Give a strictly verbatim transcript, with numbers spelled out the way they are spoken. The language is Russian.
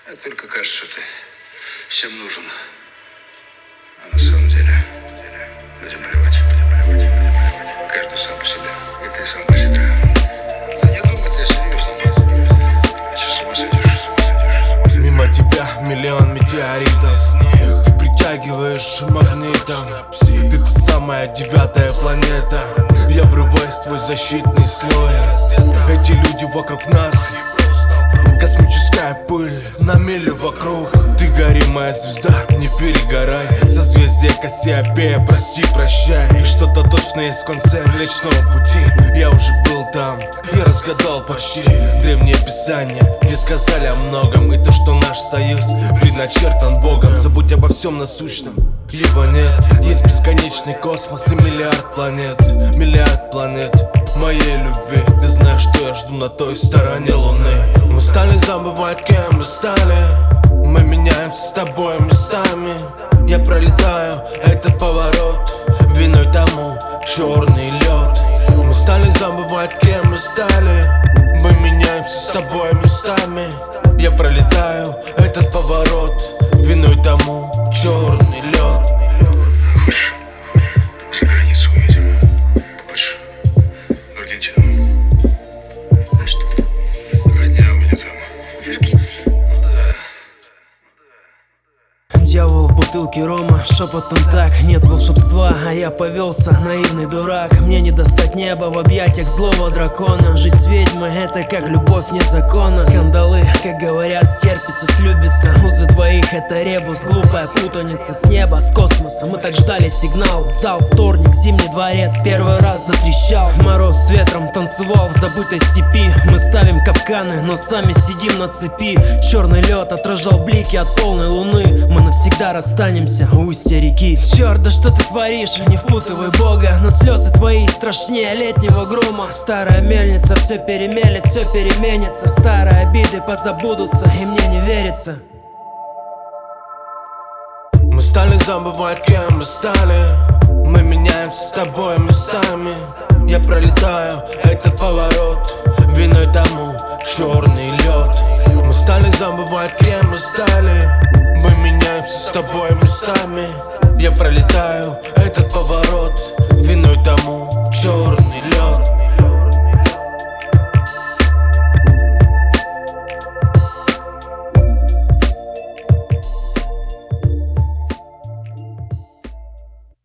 А только кажется, что ты всем нужен. А на самом деле людям плевать. Каждый сам по себе. И ты сам по себе. Да не думай, ты серьезно. Иначе с ума сойдешь. Мимо тебя миллион метеоритов. Ты притягиваешь магнитом. Ты та самая девятая планета. Я врываюсь в твой защитный слой. Эти люди вокруг нас космическая пыль на милю вокруг. Ты гори, моя звезда, не перегорай. Созвездие Кассиопея, прости, прощай. И что-то точно есть в конце Млечного Пути. Я уже был там, я разгадал почти древние писания. Мне сказали о многом, и то, что наш союз предначертан Богом. Забудь обо всем насущном, либо нет. Есть бесконечный космос и миллиард планет. Миллиард планет моей любви. Ты знаешь, что я жду на той стороне Луны. Мы стали забывать, кем мы стали. Мы меняемся с тобой местами. Я пролетаю этот поворот, виной тому черный лед. Мы стали забывать, кем мы стали. Мы меняемся с тобой местами. Я пролетаю этот поворот, виной тому черный лед. Хочешь, за границу уедем? Хочешь, в Аргентину? Значит, родня у меня там. Ну да. Дьявол в бутылке рома, шепотом так. Нет волшебства, а я повелся, наивный дурак. Мне не достать неба в объятиях злого дракона. Жить с ведьмой — это как любовь вне закона. Кандалы, как говорят, стерпится, слюбится. Узы двоих — это ребус, глупая путаница. С неба, с космоса мы так ждали сигнал. Зал, вторник, Зимний дворец, первый раз затрещал. Мороз с ветром танцевал в забытой степи. Мы ставим капканы, но сами сидим на цепи. Черный лед отражал блики от полной луны. Мы навсегда расстанемся у устья реки. Черт, да что ты творишь? Не впутывай Бога. Но слезы твои страшнее летнего грома. Старая мельница все перемелет, все переменится. Старые обиды позабудутся, и мне не верится. Мы стали забывать, кем мы стали. Мы меняемся с тобой местами. Я пролетаю этот поворот, виной тому черный лед. Мы стали забывать, кем мы стали. Мы меняемся с тобой местами. Я пролетаю